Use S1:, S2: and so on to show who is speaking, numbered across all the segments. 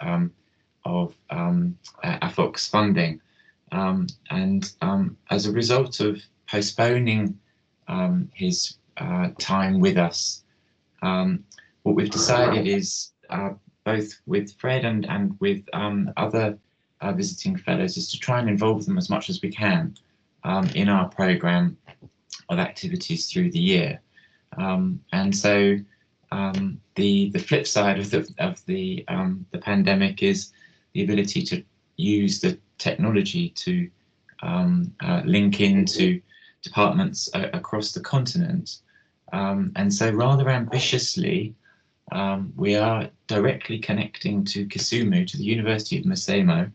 S1: of AFOX funding. As a result of postponing his time with us, what we've decided is, both with Fred and with other visiting fellows, is to try and involve them as much as we can in our programme of activities through the year. And so the flip side of the pandemic is the ability to use the technology to link into departments across the continent. And so rather ambitiously, we are directly connecting to Kisumu, to the University of Masemo,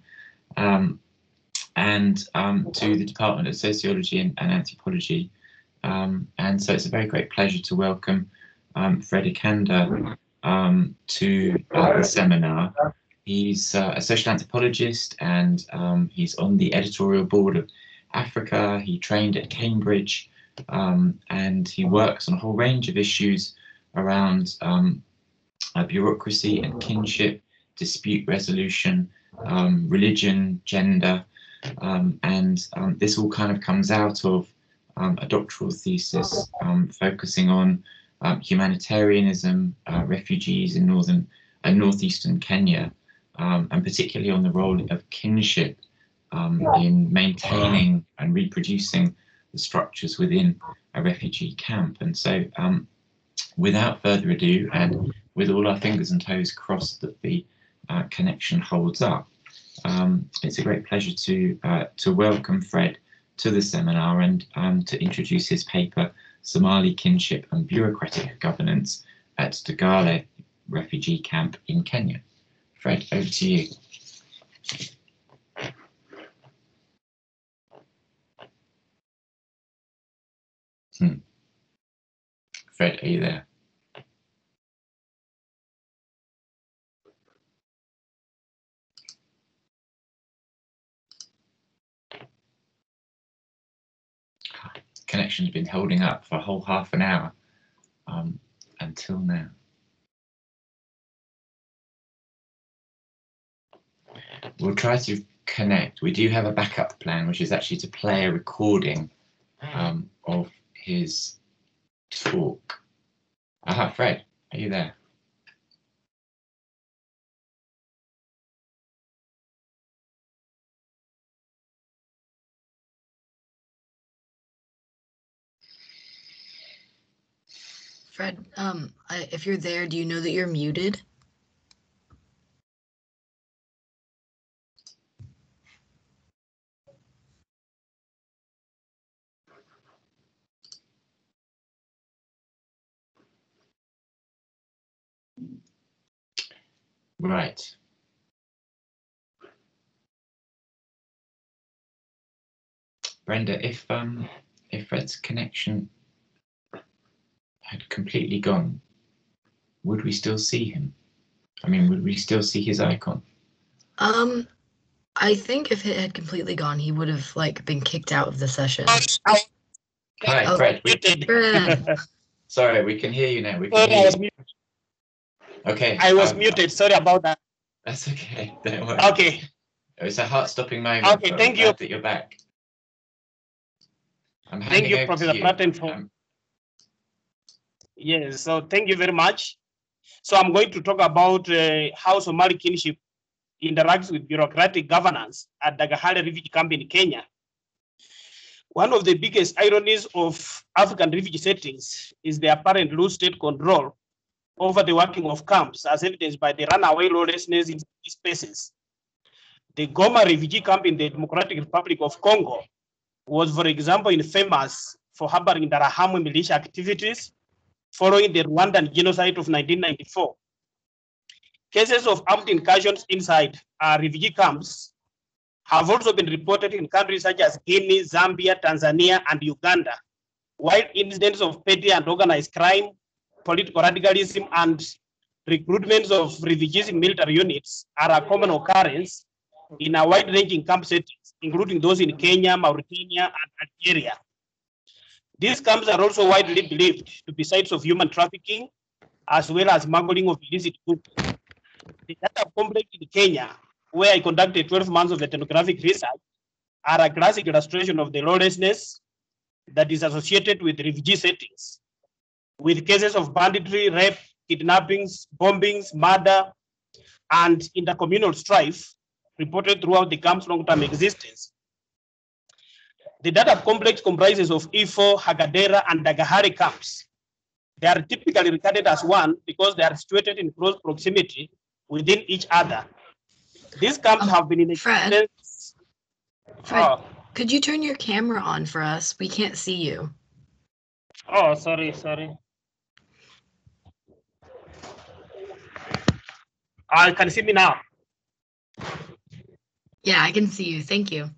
S1: and to the Department of Sociology and Anthropology. And so it's a very great pleasure to welcome Fred Ikanda to the seminar. He's a social anthropologist, and he's on the editorial board of Africa. He trained at Cambridge, and he works on a whole range of issues around bureaucracy and kinship, dispute resolution, religion, gender, and this all kind of comes out of a doctoral thesis focusing on humanitarianism, refugees in northeastern Kenya, and particularly on the role of kinship in maintaining and reproducing the structures within a refugee camp. And so without further ado, and with all our fingers and toes crossed that the connection holds up, it's a great pleasure to welcome Fred to the seminar and to introduce his paper, Somali Kinship and Bureaucratic Governance at Dagale Refugee Camp in Kenya. Fred, over to you. Fred, are you there? Connection's been holding up for a whole half an hour until now. We'll try to connect. We do have a backup plan, which is actually to play a recording of his talk. Aha, Fred, are you there?
S2: Fred, if you're there, do you know that you're muted?
S1: Right. Brenda, if Fred's connection had completely gone, would we still see him? I mean, would we still see his icon?
S2: I think if it had completely gone, he would have been kicked out of the session.
S1: Hi, Fred.
S2: Fred.
S1: Sorry, we can hear you now. We can
S3: Sorry,
S1: hear
S3: I was
S1: you.
S3: muted.
S1: Okay.
S3: I was muted. Sorry about that.
S1: That's okay. Don't worry.
S3: Okay.
S1: It was a heart-stopping moment.
S3: Okay, thank you.
S1: Glad that you're back. I'm handing
S3: Thank you,
S1: over
S3: Professor
S1: to you.
S3: Pratten, for yes. So thank you very much. So I'm going to talk about how Somali kinship interacts with bureaucratic governance at Dagahale refugee camp in Kenya. One of the biggest ironies of African refugee settings is the apparent loose state control over the working of camps, as evidenced by the runaway lawlessness in these spaces. The Goma refugee camp in the Democratic Republic of Congo was, for example, famous for harboring Interahamwe militia activities following the Rwandan genocide of 1994. Cases of armed incursions inside refugee camps have also been reported in countries such as Guinea, Zambia, Tanzania, and Uganda, while incidents of petty and organized crime, political radicalism, and recruitments of refugees in military units are a common occurrence in a wide-ranging camp settings, including those in Kenya, Mauritania, and Algeria. These camps are also widely believed to be sites of human trafficking, as well as smuggling of illicit goods. The data complex in Kenya, where I conducted 12 months of ethnographic research, are a classic illustration of the lawlessness that is associated with refugee settings, with cases of banditry, rape, kidnappings, bombings, murder, and intercommunal strife reported throughout the camp's long-term existence. The data complex comprises of Ifo, Hagadera, and Dagahari camps. They are typically regarded as one because they are situated in close proximity within each other. These camps have been in existence.
S2: Fred, could you turn your camera on for us? We can't see you.
S3: Oh, sorry. I can see me now.
S2: Yeah, I can see you. Thank you.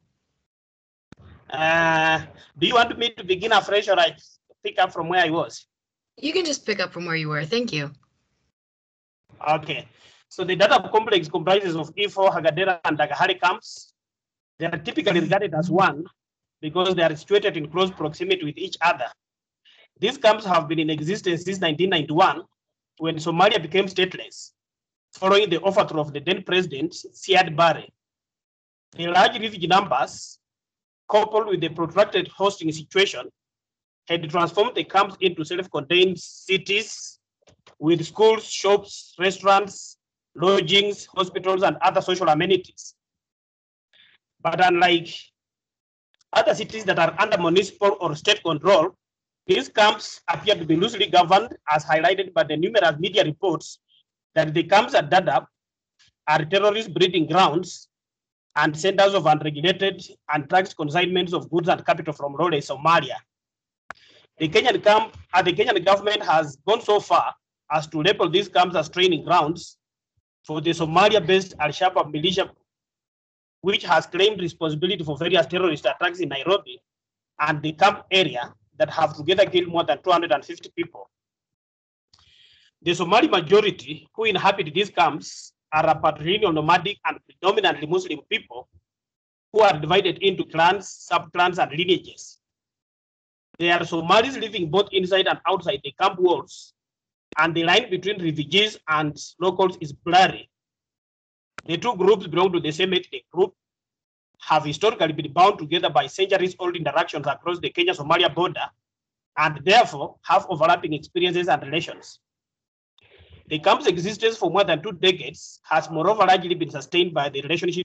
S3: Do you want me to begin afresh or I pick up from where I was?
S2: You can just pick up from where you were. Thank you.
S3: Okay. So the data complex comprises of Ifo, Hagadera, and Dagahari camps. They are typically regarded as one because they are situated in close proximity with each other. These camps have been in existence since 1991 when Somalia became stateless, following the overthrow of the then president, Siad Barre. The large refugee numbers, coupled with the protracted hosting situation, had transformed the camps into self-contained cities with schools, shops, restaurants, lodgings, hospitals, and other social amenities. But unlike other cities that are under municipal or state control, these camps appear to be loosely governed, as highlighted by the numerous media reports that the camps at Dadaab are terrorist breeding grounds and centers of unregulated and taxed consignments of goods and capital from lawless Somalia. The Kenyan government has gone so far as to label these camps as training grounds for the Somalia-based Al-Shabaab militia, which has claimed responsibility for various terrorist attacks in Nairobi and the camp area that have together killed more than 250 people. The Somali majority who inhabit these camps are a patrilineal, nomadic, and predominantly Muslim people who are divided into clans, sub-clans, and lineages. There are Somalis living both inside and outside the camp walls, and the line between refugees and locals is blurry. The two groups belong to the same ethnic group, have historically been bound together by centuries-old interactions across the Kenya-Somalia border, and therefore have overlapping experiences and relations. The camp's existence for more than 2 decades has moreover largely been sustained by the relationship.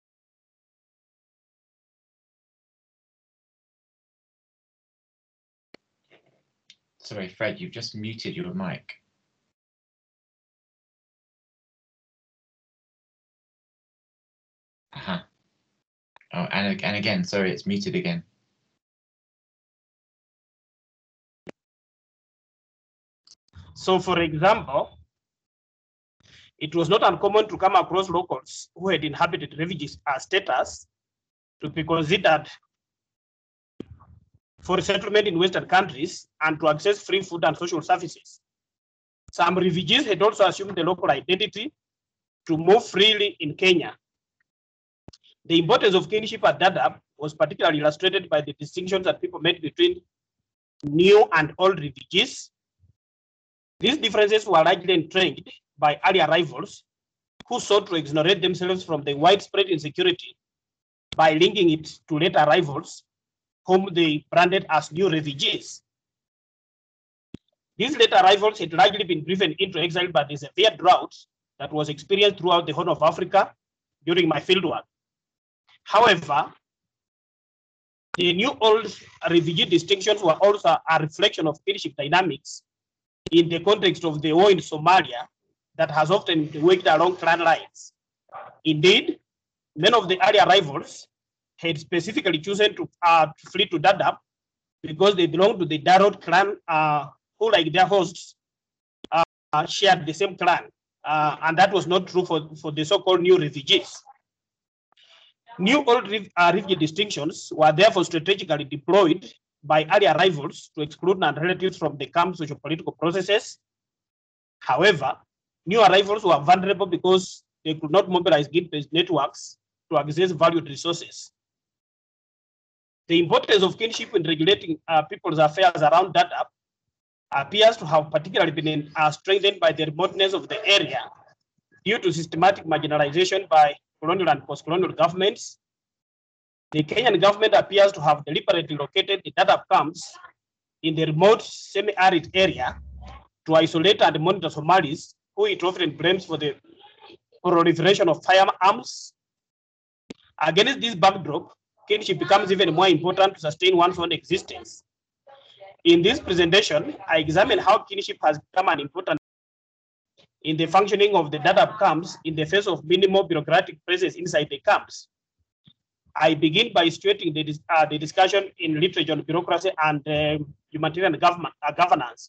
S1: Sorry, Fred, you've just muted your mic. Oh, and again, sorry, it's muted again.
S3: So, for example, it was not uncommon to come across locals who had inhabited refugee status to be considered for resettlement in Western countries and to access free food and social services. Some refugees had also assumed the local identity to move freely in Kenya. The importance of kinship at Dadaab was particularly illustrated by the distinctions that people made between new and old refugees. These differences were largely entrenched by early arrivals who sought to exonerate themselves from the widespread insecurity by linking it to late arrivals whom they branded as new refugees. These late arrivals had largely been driven into exile by the severe drought that was experienced throughout the Horn of Africa during my fieldwork. However, the new-old refugee distinctions were also a reflection of kinship dynamics in the context of the war in Somalia that has often worked along clan lines. Indeed, many of the early arrivals had specifically chosen to flee to Dadaab because they belonged to the Darod clan, who, like their hosts, shared the same clan. And that was not true for the so-called new refugees. New-old refugee distinctions were therefore strategically deployed by early arrivals to exclude non-relatives from the camp's socio-political processes. However, new arrivals were vulnerable because they could not mobilize guild-based networks to access valued resources. The importance of kinship in regulating people's affairs around Dadaab appears to have particularly been strengthened by the remoteness of the area due to systematic marginalization by colonial and post-colonial governments, the Kenyan government appears to have deliberately located the Dadaab camps in the remote semi-arid area to isolate and monitor Somalis, who it often blames for the proliferation of firearms. Against this backdrop, kinship becomes even more important to sustain one's own existence. In this presentation, I examine how kinship has become an important in the functioning of the Dadaab camps in the face of minimal bureaucratic presence inside the camps. I begin by situating the discussion in literature on bureaucracy and humanitarian governance.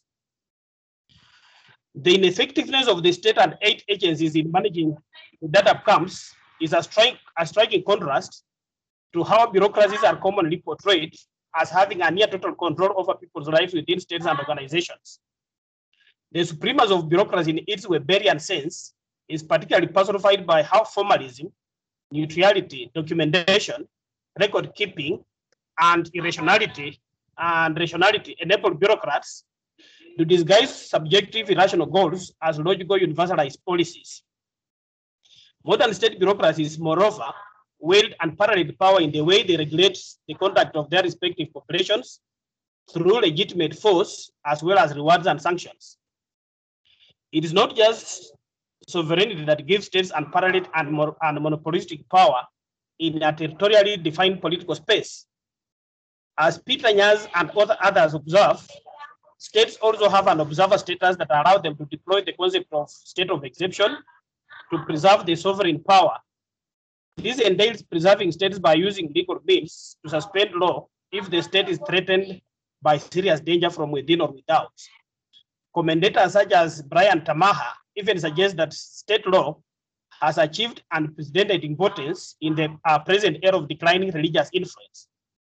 S3: The ineffectiveness of the state and aid agencies in managing the Dadaab camps is a striking contrast to how bureaucracies are commonly portrayed as having a near total control over people's lives within states and organizations. The supremacy of bureaucracy in its Weberian sense is particularly personified by how formalism, neutrality, documentation, record keeping, and rationality enable bureaucrats to disguise subjective irrational goals as logical universalized policies. Modern state bureaucracies, moreover, wield unparalleled power in the way they regulate the conduct of their respective populations through legitimate force as well as rewards and sanctions. It is not just sovereignty that gives states unparalleled and monopolistic power in a territorially defined political space. As Peter Nyaz and others observe, states also have an observer status that allows them to deploy the concept of state of exception to preserve their sovereign power. This entails preserving states by using legal means to suspend law if the state is threatened by serious danger from within or without. Commentators such as Brian Tamaha even suggest that state law has achieved unprecedented importance in the present era of declining religious influence.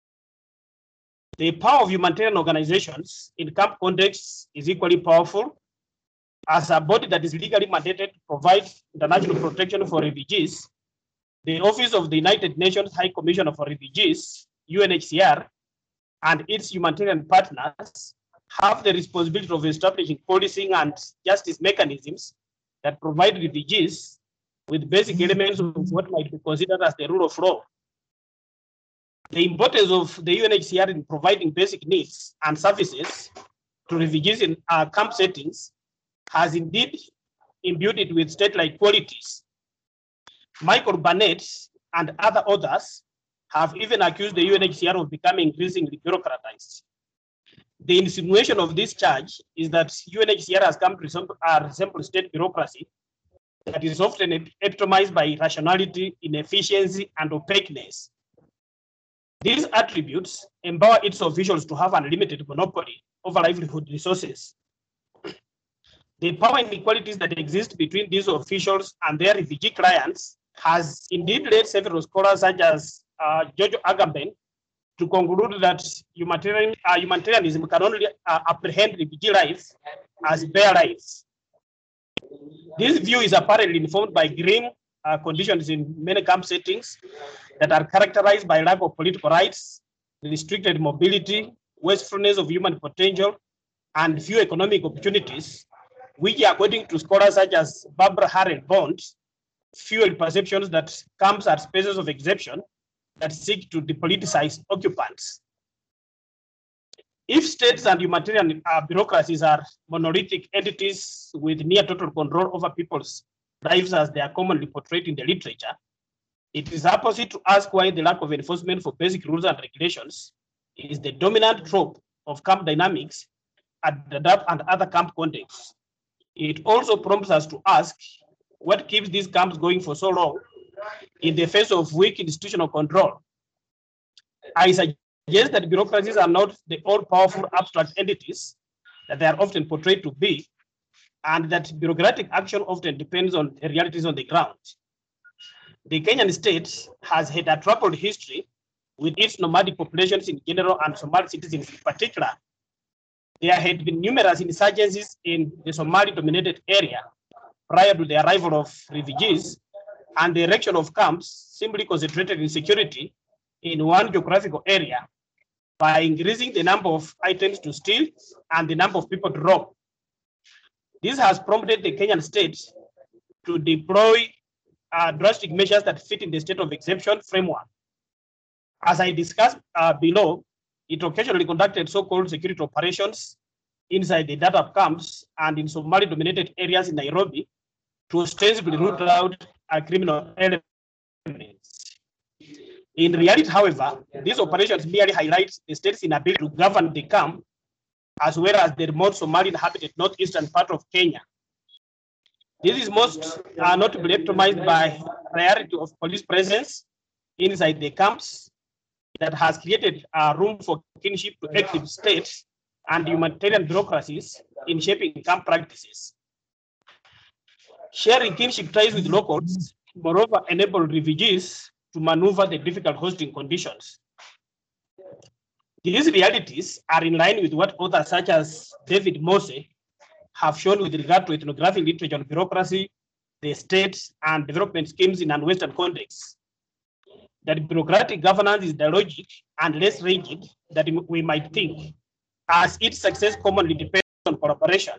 S3: The power of humanitarian organizations in camp contexts is equally powerful. As a body that is legally mandated to provide international protection for refugees, the Office of the United Nations High Commissioner for Refugees, UNHCR, and its humanitarian partners have the responsibility of establishing policing and justice mechanisms that provide refugees with basic elements of what might be considered as the rule of law. The importance of the UNHCR in providing basic needs and services to refugees in camp settings has indeed imbued it with state-like qualities. Michael Barnett and other authors have even accused the UNHCR of becoming increasingly bureaucratized. The insinuation of this charge is that UNHCR has come to resemble state bureaucracy that is often epitomized by irrationality, inefficiency, and opaqueness. These attributes empower its officials to have unlimited monopoly over livelihood resources. The power inequalities that exist between these officials and their refugee clients has indeed led several scholars such as Giorgio Agamben to conclude that humanitarianism can only apprehend refugee lives as bare lives. This view is apparently informed by grim conditions in many camp settings that are characterized by lack of political rights, restricted mobility, wastefulness of human potential, and few economic opportunities, which, according to scholars such as Barbara Harrell Bond, fuel perceptions that camps are spaces of exception that seek to depoliticize occupants. If states and humanitarian bureaucracies are monolithic entities with near total control over people's lives as they are commonly portrayed in the literature, it is apposite to ask why the lack of enforcement for basic rules and regulations is the dominant trope of camp dynamics at the Dadaab and other camp contexts. It also prompts us to ask what keeps these camps going for so long in the face of weak institutional control. I suggest that bureaucracies are not the all-powerful abstract entities that they are often portrayed to be, and that bureaucratic action often depends on the realities on the ground. The Kenyan state has had a troubled history with its nomadic populations in general and Somali citizens in particular. There had been numerous insurgencies in the Somali-dominated area prior to the arrival of refugees, and the erection of camps simply concentrated insecurity in one geographical area by increasing the number of items to steal and the number of people to rob. This has prompted the Kenyan state to deploy drastic measures that fit in the state of exception framework. As I discussed below, it occasionally conducted so-called security operations inside the Dadaab camps and in Somali-dominated areas in Nairobi to ostensibly root out criminal elements. In reality, however, these operations merely highlight the state's inability to govern the camp, as well as the remote Somali inhabited northeastern part of Kenya. This is most notably epitomised by priority of police presence inside the camps that has created room for kinship to active states and humanitarian bureaucracies in shaping camp practices. Sharing kinship ties with locals, moreover, enabled refugees to maneuver the difficult hosting conditions. These realities are in line with what authors such as David Mose have shown with regard to ethnographic literature on bureaucracy, the state, and development schemes in non-Western contexts. That bureaucratic governance is dialogic and less rigid than we might think, as its success commonly depends on collaboration.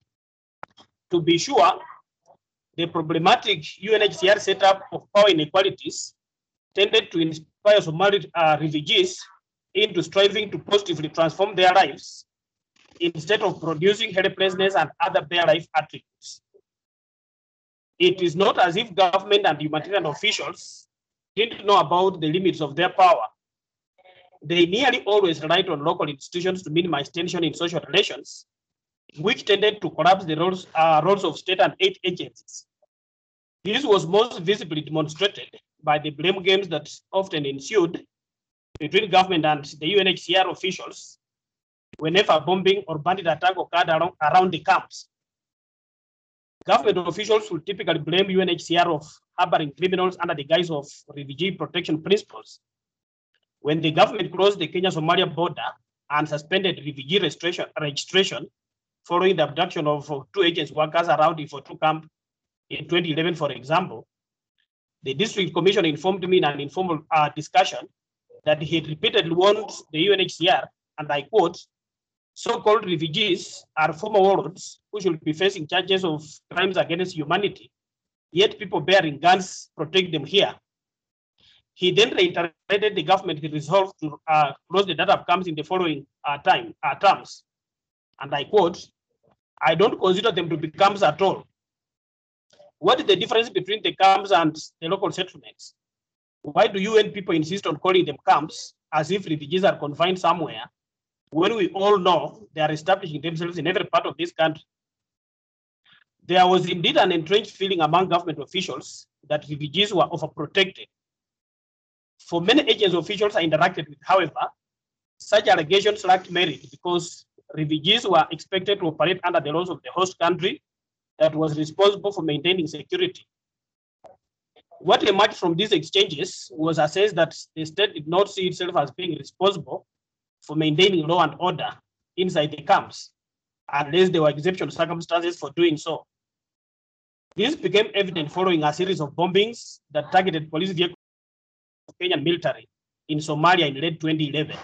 S3: To be sure, the problematic UNHCR setup of power inequalities tended to inspire Somali refugees into striving to positively transform their lives instead of producing helplessness and other bare life attributes. It is not as if government and humanitarian officials didn't know about the limits of their power. They nearly always relied on local institutions to minimize tension in social relations, which tended to collapse the roles of state and aid agencies. This was most visibly demonstrated by the blame games that often ensued between government and the UNHCR officials whenever bombing or bandit attack occurred around the camps. Government officials would typically blame UNHCR of harboring criminals under the guise of refugee protection principles. When the government closed the Kenya-Somalia border and suspended refugee registration following the abduction of 2 agency workers around the Ifo2 camp in 2011, for example, the district commissioner informed me in an informal discussion that he had repeatedly warned the UNHCR, and I quote, "So-called refugees are former warlords who should be facing charges of crimes against humanity, yet people bearing guns protect them here." He then reiterated the government's resolve to close the Dadaab camps in the following terms, and I quote, "I don't consider them to be camps at all. What is the difference between the camps and the local settlements? Why do UN people insist on calling them camps as if refugees are confined somewhere, when we all know they are establishing themselves in every part of this country?" There was indeed an entrenched feeling among government officials that refugees were overprotected. For many agency officials I interacted with, however, such allegations lacked merit because refugees were expected to operate under the laws of the host country that was responsible for maintaining security. What emerged from these exchanges was a sense that the state did not see itself as being responsible for maintaining law and order inside the camps, unless there were exceptional circumstances for doing so. This became evident following a series of bombings that targeted police vehicles of Kenyan military in Somalia in late 2011.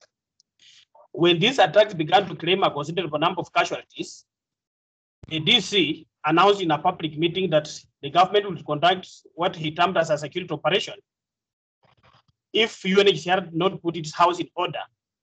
S3: When these attacks began to claim a considerable number of casualties, the DC announced in a public meeting that the government would conduct what he termed as a security operation if UNHCR did not put its house in order.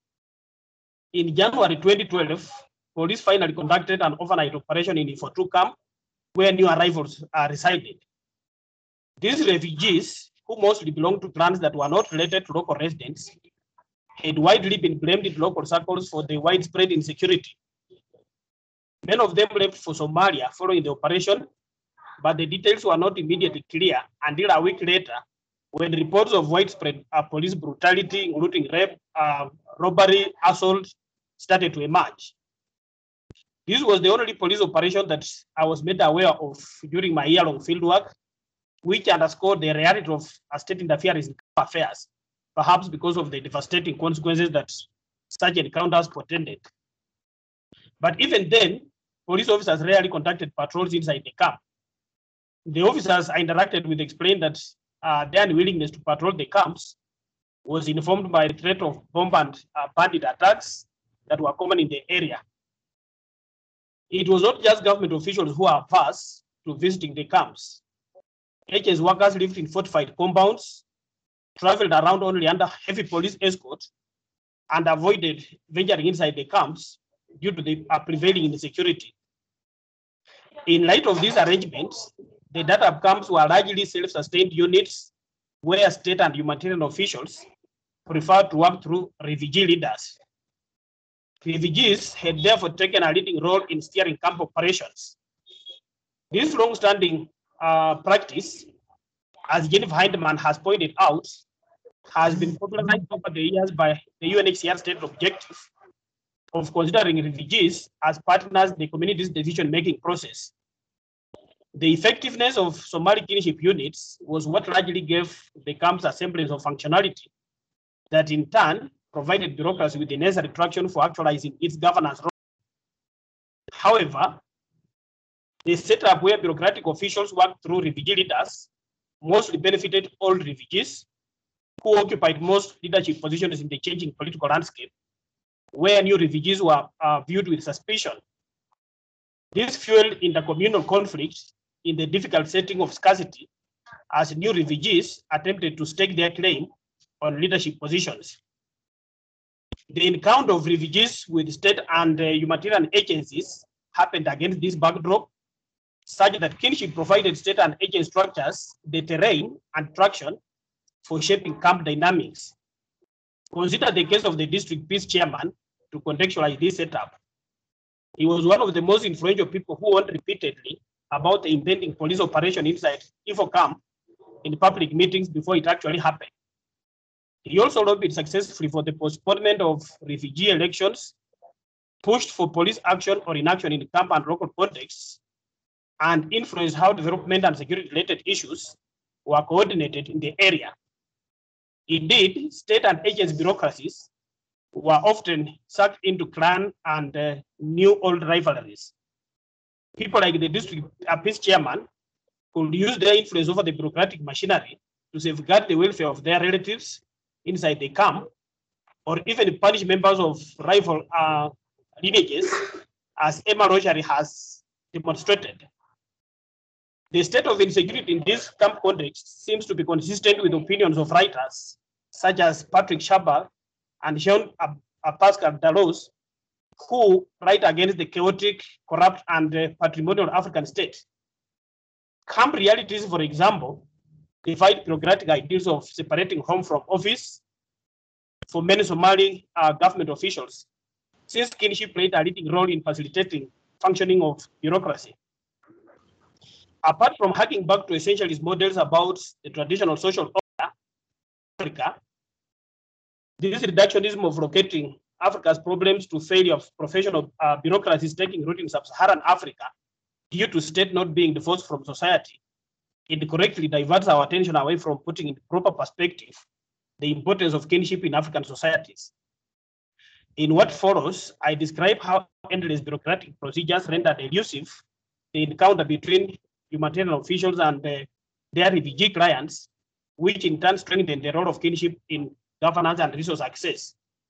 S3: In January 2012, police finally conducted an overnight operation in Ifo2 camp where new arrivals resided. These refugees, who mostly belonged to clans that were not related to local residents, had widely been blamed in local circles for the widespread insecurity. Many of them left for Somalia following the operation, but the details were not immediately clear until a week later when reports of widespread police brutality, including rape, robbery, assault, started to emerge. This was the only police operation that I was made aware of during my year-long fieldwork, which underscored the reality of state interference in affairs, perhaps because of the devastating consequences that such encounters portended. But even then, police officers rarely conducted patrols inside the camp. The officers I interacted with explained that their unwillingness to patrol the camps was informed by the threat of bomb and bandit attacks that were common in the area. It was not just government officials who are averse to visiting the camps. HS workers lived in fortified compounds, traveled around only under heavy police escort, and avoided venturing inside the camps due to the prevailing insecurity. In light of these arrangements, the Dadaab camps were largely self-sustained units where state and humanitarian officials preferred to work through refugee leaders. Refugees had therefore taken a leading role in steering camp operations. This long-standing practice, as Jennifer Hindman has pointed out, has been popularized over the years by the UNHCR stated objective of considering refugees as partners in the community's decision-making process. The effectiveness of Somali kinship units was what largely gave the camps a semblance of functionality that in turn provided bureaucracy with the necessary traction for actualizing its governance role. However, the setup where bureaucratic officials worked through refugee leaders mostly benefited old refugees who occupied most leadership positions in the changing political landscape, where new refugees were viewed with suspicion. This fueled intercommunal conflict in the difficult setting of scarcity as new refugees attempted to stake their claim on leadership positions. The encounter of refugees with state and humanitarian agencies happened against this backdrop, such that kinship provided state and agency structures the terrain and traction for shaping camp dynamics. Consider the case of the district peace chairman to contextualize this setup. He was one of the most influential people who warned repeatedly about the impending police operation inside Ifo camp in public meetings before it actually happened. He also lobbied successfully for the postponement of refugee elections, pushed for police action or inaction in camp and local contexts, and influenced how development and security-related issues were coordinated in the area. Indeed, state and agency bureaucracies were often sucked into clan and new-old rivalries. People like the district peace chairman could use their influence over the bureaucratic machinery to safeguard the welfare of their relatives inside the camp, or even punish members of rival lineages, as Emma Rogeri has demonstrated. The state of insecurity in this camp context seems to be consistent with opinions of writers such as Patrick Shabal and Jean Pascal Dalloz, who write against the chaotic, corrupt, and patrimonial African state. Camp realities, for example, divide bureaucratic ideals of separating home from office for many Somali government officials, since kinship played a leading role in facilitating functioning of bureaucracy. Apart from harking back to essentialist models about the traditional social order in Africa, this reductionism of locating Africa's problems to failure of professional bureaucracies taking root in sub-Saharan Africa due to state not being divorced from society, it correctly diverts our attention away from putting in proper perspective the importance of kinship in African societies. In what follows, I describe how endless bureaucratic procedures rendered elusive the encounter between humanitarian officials and their refugee clients, which in turn strengthened the role of kinship in governance and resource access.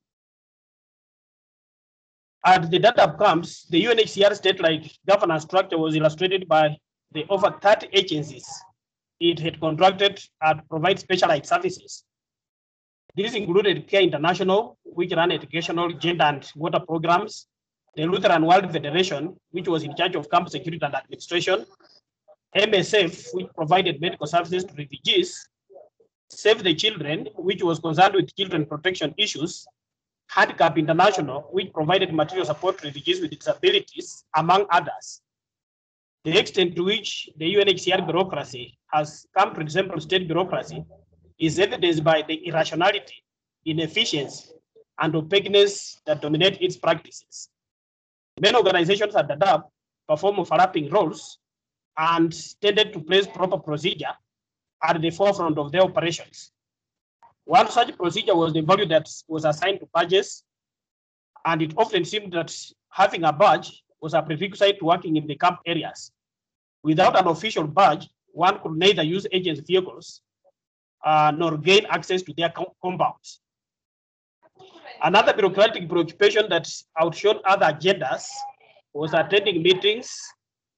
S3: At the Dadaab camps, the UNHCR state-like governance structure was illustrated by the over 30 agencies it had contracted to provide specialized services. These included Care International, which ran educational, gender and water programs, the Lutheran World Federation, which was in charge of camp security and administration, MSF, which provided medical services to refugees, Save the Children, which was concerned with children protection issues, Handicap International, which provided material support to refugees with disabilities, among others. The extent to which the UNHCR bureaucracy has come to resemble state bureaucracy is evidenced by the irrationality, inefficiency, and opaqueness that dominate its practices. Many organizations at Dadaab perform overlapping roles and tended to place proper procedure at the forefront of their operations. One such procedure was the value that was assigned to badges, and it often seemed that having a badge was a prerequisite to working in the camp areas. Without an official badge, one could neither use agency vehicles nor gain access to their compounds. Another bureaucratic preoccupation that outshone other agendas was attending meetings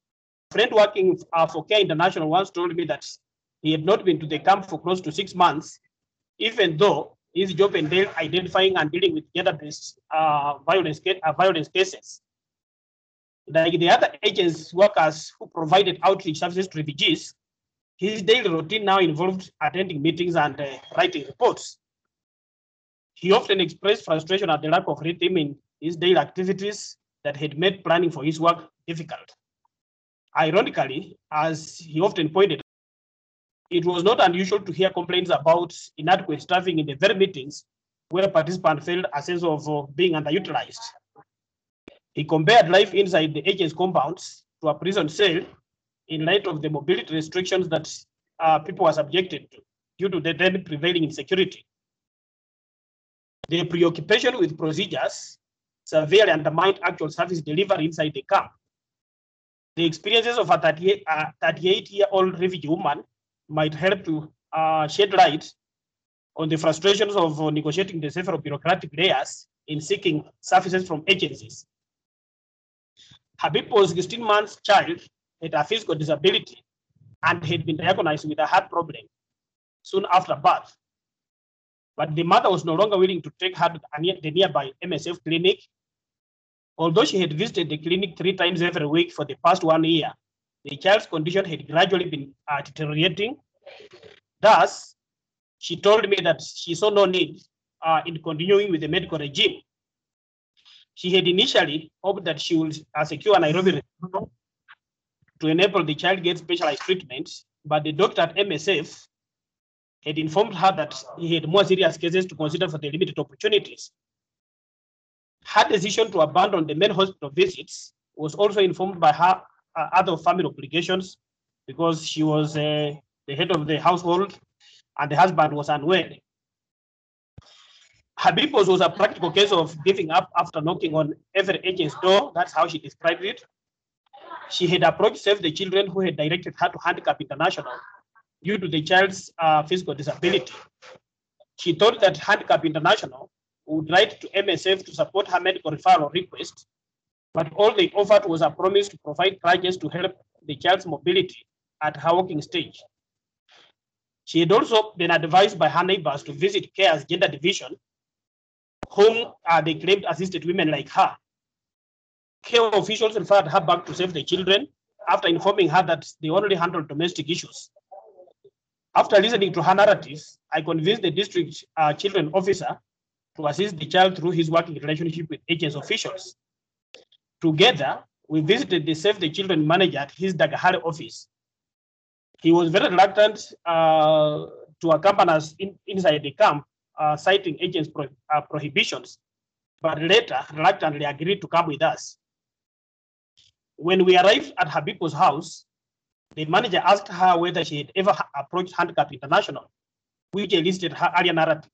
S3: friend working for Care International once told me that he had not been to the camp for close to 6 months, even though his job entailed identifying and dealing with gender-based violence cases. Like the other agency workers who provided outreach services to refugees, his daily routine now involved attending meetings and writing reports. He often expressed frustration at the lack of rhythm in his daily activities that had made planning for his work difficult. Ironically, as he often pointed, it was not unusual to hear complaints about inadequate staffing in the very meetings where participants felt a sense of being underutilized. He compared life inside the agency compounds to a prison cell in light of the mobility restrictions that people were subjected to due to the then prevailing insecurity. The preoccupation with procedures severely undermined actual service delivery inside the camp. The experiences of a 38-year-old refugee woman might help to shed light on the frustrations of negotiating the several bureaucratic layers in seeking services from agencies. Habib was 16 months child, had a physical disability, and had been diagnosed with a heart problem soon after birth. But the mother was no longer willing to take her to the nearby MSF clinic. Although she had visited the clinic 3 times every week for the past 1 year, the child's condition had gradually been deteriorating. Thus, she told me that she saw no need in continuing with the medical regime. She had initially hoped that she would secure a Nairobi referral to enable the child get specialized treatment, but the doctor at MSF had informed her that he had more serious cases to consider for the limited opportunities. Her decision to abandon the main hospital visits was also informed by her other family obligations because she was the head of the household and the husband was unwell. Habib was a practical case of giving up after knocking on every agent's door. That's how she described it. She had approached Save the Children, who had directed her to Handicap International due to the child's physical disability. She thought that Handicap International would write to MSF to support her medical referral request, but all they offered was a promise to provide crutches to help the child's mobility at her walking stage. She had also been advised by her neighbors to visit CARE's gender division, whom they claimed assisted women like her. CARE officials referred her back to Save the Children after informing her that they only handled domestic issues. After listening to her narratives, I convinced the district children officer to assist the child through his working relationship with agency officials. Together, we visited the Save the Children manager at his Dagahari office. He was very reluctant to accompany us inside the camp, citing agents' prohibitions, but later reluctantly agreed to come with us. When we arrived at Habib's house, the manager asked her whether she had ever approached Handicap International, which elicited her earlier narrative.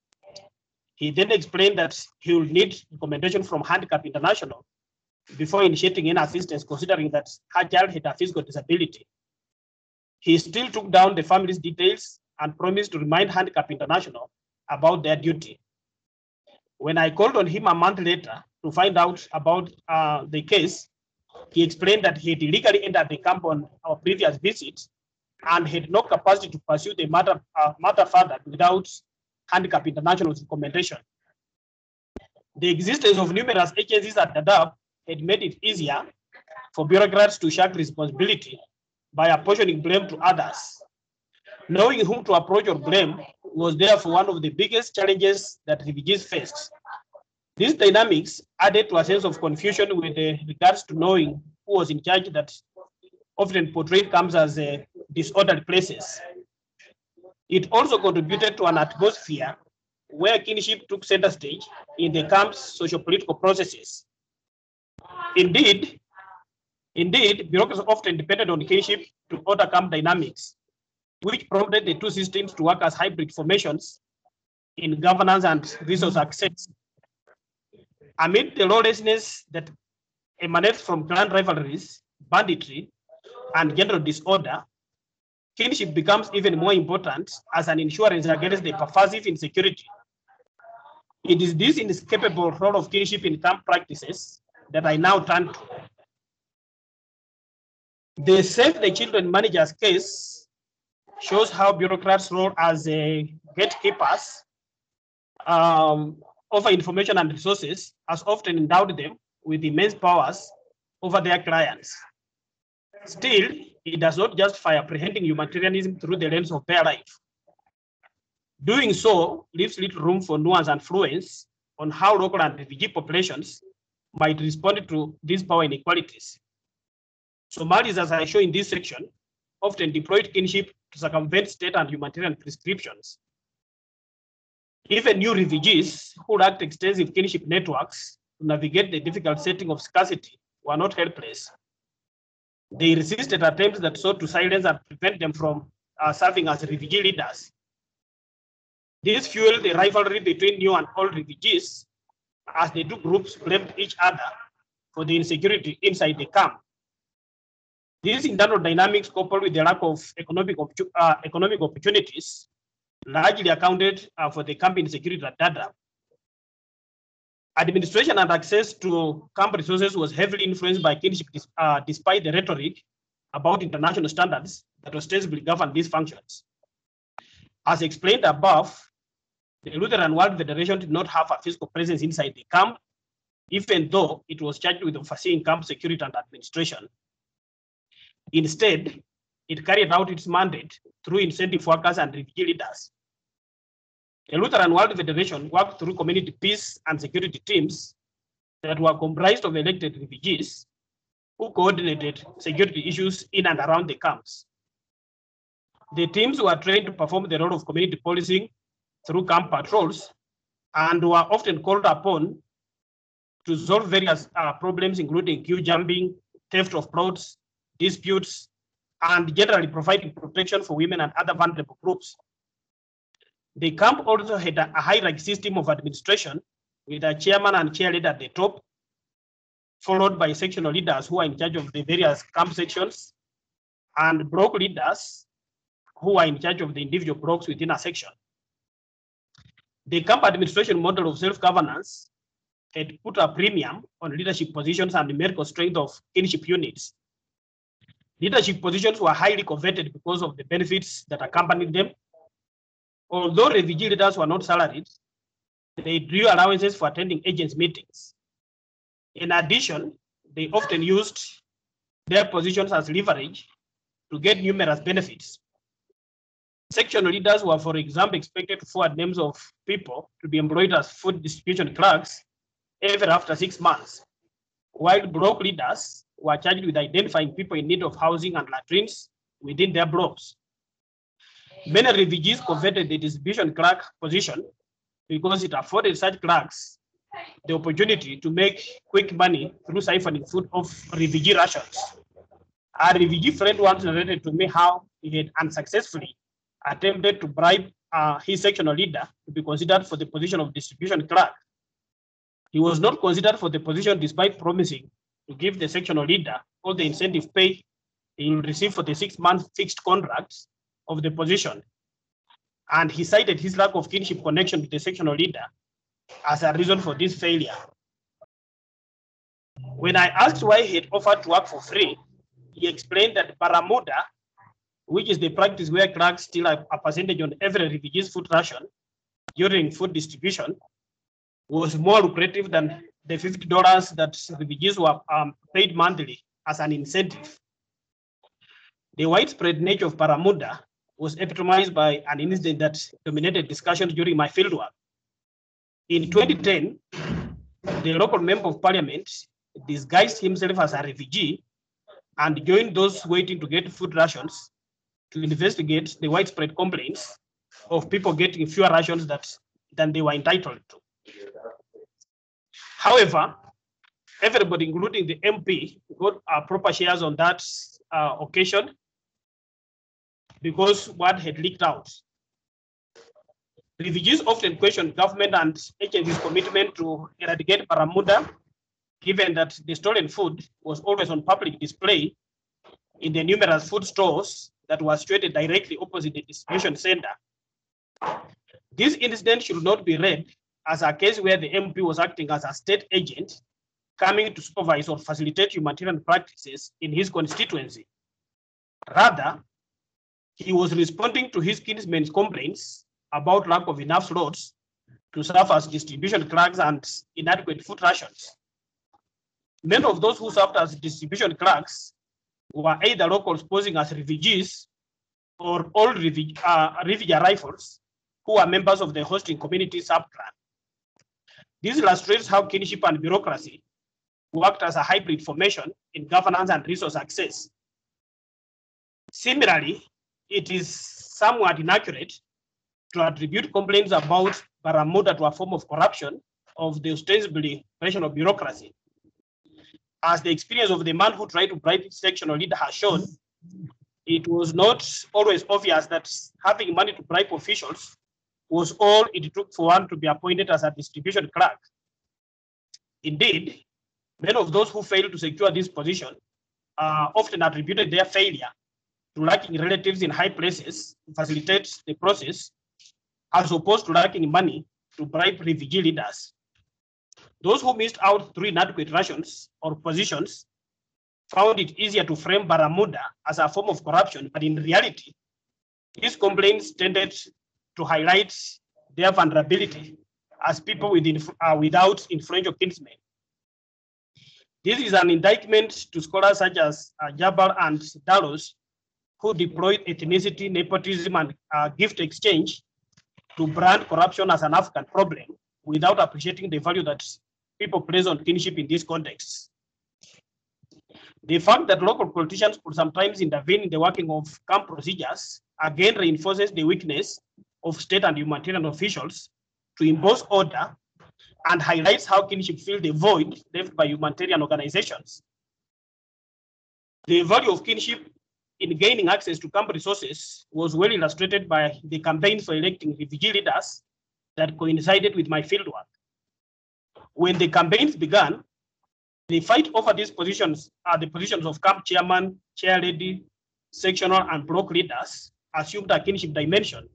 S3: He then explained that he would need recommendation from Handicap International before initiating any assistance, considering that her child had a physical disability. He still took down the family's details and promised to remind Handicap International about their duty. When I called on him a month later to find out about the case, he explained that he had illegally entered the camp on our previous visit and had no capacity to pursue the matter further without Handicap International's recommendation. The existence of numerous agencies at Dadaab had made it easier for bureaucrats to shirk responsibility by apportioning blame to others. Knowing whom to approach or blame was therefore one of the biggest challenges that refugees faced. These dynamics added to a sense of confusion with regards to knowing who was in charge that often portrayed camps as disorderly places. It also contributed to an atmosphere where kinship took center stage in the camp's socio-political processes. Indeed, bureaucrats often depended on kinship to order camp dynamics, which prompted the two systems to work as hybrid formations in governance and resource access. Amid the lawlessness that emanates from clan rivalries, banditry, and general disorder, kinship becomes even more important as an insurance against the pervasive insecurity. It is this inescapable role of kinship in camp practices that I now turn to. The Save the Children Managers case shows how bureaucrats' role as gatekeepers over information and resources has often endowed them with immense powers over their clients. Still, it does not justify apprehending humanitarianism through the lens of bare life. Doing so leaves little room for nuance and fluence on how local and refugee populations might respond to these power inequalities. Somalis, as I show in this section, often deployed kinship to circumvent state and humanitarian prescriptions. Even new refugees who lacked extensive kinship networks to navigate the difficult setting of scarcity were not helpless. They resisted attempts that sought to silence and prevent them from serving as refugee leaders. This fueled the rivalry between new and old refugees as the two groups blamed each other for the insecurity inside the camp. These internal dynamics, coupled with the lack of economic opportunities, largely accounted for the camp insecurity at Dadaab. Administration and access to camp resources was heavily influenced by kinship, despite the rhetoric about international standards that ostensibly govern these functions. As explained above, the Lutheran World Federation did not have a physical presence inside the camp, even though it was charged with overseeing camp security and administration. Instead, it carried out its mandate through incentive workers and refugee leaders. The Lutheran World Federation worked through community peace and security teams that were comprised of elected refugees who coordinated security issues in and around the camps. The teams were trained to perform the role of community policing through camp patrols and were often called upon to solve various problems, including queue jumping, theft of plots, disputes, and generally providing protection for women and other vulnerable groups. The camp also had a hierarchy system of administration with a chairman and chair leader at the top, followed by sectional leaders who are in charge of the various camp sections, and block leaders who are in charge of the individual blocks within a section. The camp administration model of self-governance had put a premium on leadership positions and numerical strength of kinship units. Leadership positions were highly coveted because of the benefits that accompanied them. Although refugee leaders were not salaried, they drew allowances for attending agents' meetings. In addition, they often used their positions as leverage to get numerous benefits. Section leaders were, for example, expected to forward names of people to be employed as food distribution clerks every after 6 months, while block leaders were charged with identifying people in need of housing and latrines within their blocks. Many refugees coveted the distribution clerk position because it afforded such clerks the opportunity to make quick money through siphoning food off refugee rations. A refugee friend once narrated to me how he had unsuccessfully attempted to bribe his sectional leader to be considered for the position of distribution clerk. He was not considered for the position despite promising to give the sectional leader all the incentive pay he will receive for the 6-month fixed contracts of the position. And he cited his lack of kinship connection with the sectional leader as a reason for this failure. When I asked why he had offered to work for free, he explained that Baramuda, which is the practice where clerks steal a percentage on every refugee's food ration during food distribution, was more lucrative than the $50 that refugees were paid monthly as an incentive. The widespread nature of Baramuda was epitomized by an incident that dominated discussions during my fieldwork. In 2010, the local member of parliament disguised himself as a refugee and joined those waiting to get food rations to investigate the widespread complaints of people getting fewer rations than they were entitled to. However, everybody, including the MP, got proper shares on that occasion because what had leaked out. Refugees often questioned government and agencies' commitment to eradicate Baramuda, given that the stolen food was always on public display in the numerous food stores that were situated directly opposite the distribution center. This incident should not be read as a case where the MP was acting as a state agent coming to supervise or facilitate humanitarian practices in his constituency. Rather, he was responding to his kinsmen's complaints about lack of enough slots to serve as distribution clerks and inadequate food rations. Many of those who served as distribution clerks were either locals posing as refugees or old refugee rifles who are members of the hosting community subclan. This illustrates how kinship and bureaucracy worked as a hybrid formation in governance and resource access. Similarly, it is somewhat inaccurate to attribute complaints about Baramuda to a form of corruption of the ostensibly rational bureaucracy. As the experience of the man who tried to bribe each sectional leader has shown, it was not always obvious that having money to bribe officials was all it took for one to be appointed as a distribution clerk. Indeed, many of those who failed to secure this position often attributed their failure to lacking relatives in high places to facilitate the process, as opposed to lacking money to bribe refugee leaders. Those who missed out through inadequate rations or positions found it easier to frame Baramuda as a form of corruption, but in reality, these complaints tended to highlight their vulnerability as people without influential kinsmen. This is an indictment to scholars such as Jabal and Dallos, who deployed ethnicity, nepotism, and gift exchange to brand corruption as an African problem without appreciating the value that people place on kinship in this context. The fact that local politicians could sometimes intervene in the working of camp procedures again reinforces the weakness of state and humanitarian officials to impose order and highlights how kinship fills the void left by humanitarian organizations. The value of kinship in gaining access to camp resources was well illustrated by the campaign for electing refugee leaders that coincided with my fieldwork. When the campaigns began, the fight over these positions are the positions of camp chairman, chair lady, sectional, and block leaders assumed a kinship dimension.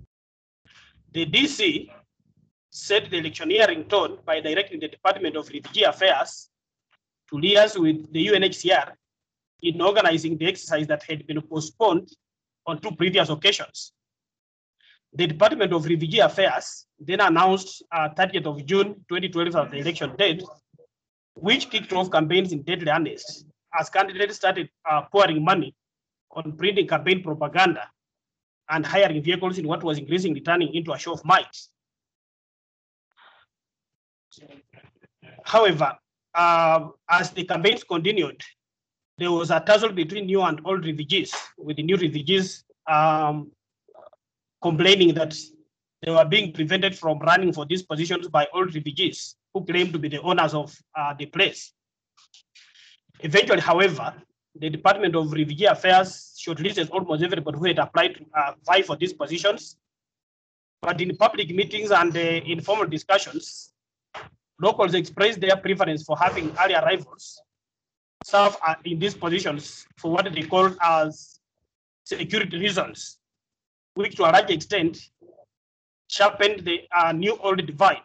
S3: The DC set the electioneering tone by directing the Department of Refugee Affairs to liaise with the UNHCR in organizing the exercise that had been postponed on 2 previous occasions. The Department of Refugee Affairs then announced 30th of June 2012 as the election date, which kicked off campaigns in deadly earnest as candidates started pouring money on printing campaign propaganda and hiring vehicles in what was increasingly turning into a show of might. However, as the campaigns continued, there was a tussle between new and old refugees, with the new refugees complaining that they were being prevented from running for these positions by old refugees who claimed to be the owners of the place. Eventually, however, the Department of Refugee Affairs shortlisted almost everybody who had applied to vie for these positions. But in public meetings and informal discussions, locals expressed their preference for having early arrivals serve in these positions for what they called as security reasons, which to a large extent sharpened the new-old divide.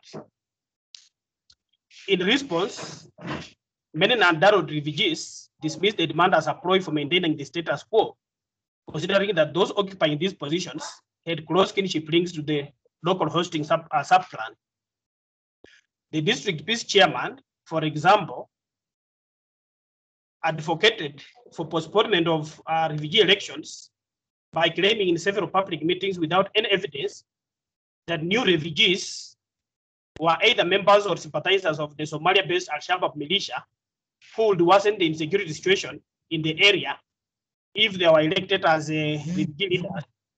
S3: In response, many non-Darod refugees dismissed the demand as a ploy for maintaining the status quo, considering that those occupying these positions had close kinship links to the local hosting subclan. The district peace chairman, for example, advocated for postponement of refugee elections by claiming in several public meetings without any evidence that new refugees were either members or sympathizers of the Somalia-based Al-Shabaab militia who would worsen the insecurity situation in the area if they were elected as a refugee leader.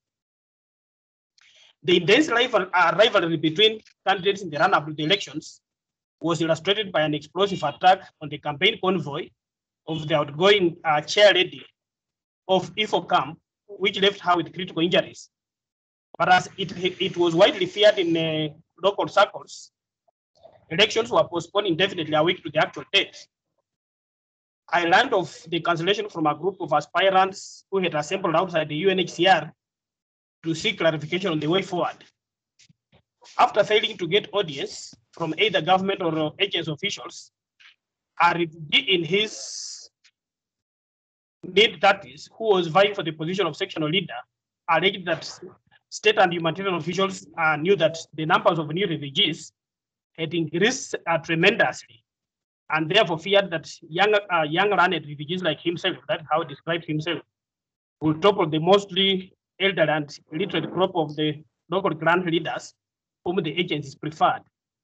S3: The intense rivalry between candidates in the run-up to the elections was illustrated by an explosive attack on the campaign convoy of the outgoing chair lady of Ifo camp, which left her with critical injuries. But as it was widely feared in local circles, elections were postponed indefinitely a week to the actual date. I learned of the cancellation from a group of aspirants who had assembled outside the UNHCR to seek clarification on the way forward. After failing to get audience from either government or agency officials, a refugee in his mid-30s, who was vying for the position of sectional leader, alleged that state and humanitarian officials knew that the numbers of new refugees had increased tremendously, and therefore feared that young learned refugees like himself, that's how he described himself, will topple the mostly elderly and literate crop of the local grand leaders whom the agencies preferred.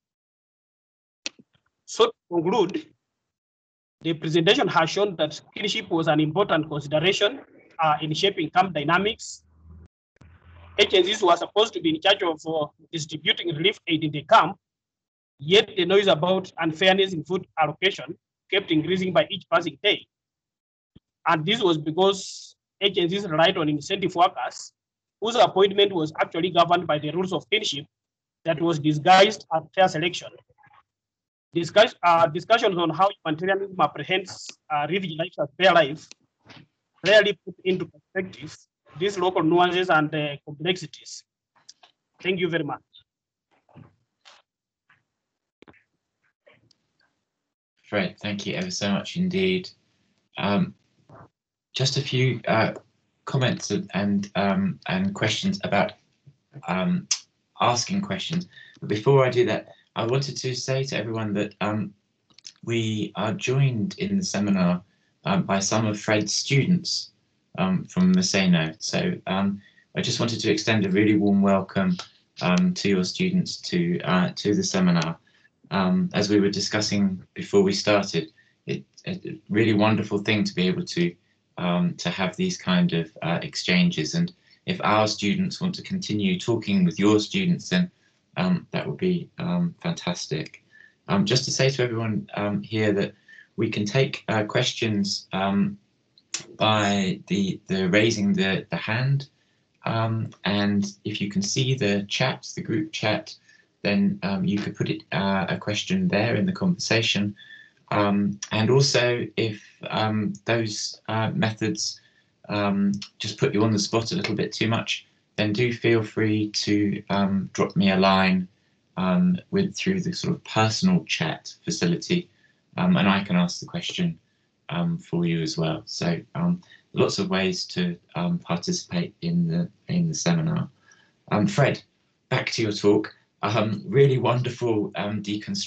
S3: So to conclude, the presentation has shown that kinship was an important consideration in shaping camp dynamics. Agencies were supposed to be in charge of distributing relief aid in the camp, yet the noise about unfairness in food allocation kept increasing by each passing day. And this was because agencies relied on incentive workers whose appointment was actually governed by the rules of kinship that was disguised as fair selection. Discussions on how humanitarianism apprehends refugee lives as fair life rarely put into perspective these local nuances and complexities. Thank you very much.
S1: Fred, thank you ever so much indeed. Just a few comments and questions about asking questions. But before I do that, I wanted to say to everyone that we are joined in the seminar by some of Fred's students from Maseno. So I just wanted to extend a really warm welcome to your students to the seminar. As we were discussing before we started, it's a really wonderful thing to be able to have these kind of exchanges. And if our students want to continue talking with your students, then that would be fantastic. Just to say to everyone here that we can take questions by the raising the hand, and if you can see the chat, the group chat, then you could put a question there in the conversation. And also, if those methods just put you on the spot a little bit too much, then do feel free to drop me a line through the sort of personal chat facility, and I can ask the question for you as well. So lots of ways to participate in the seminar. Fred, back to your talk. Really wonderful deconstruction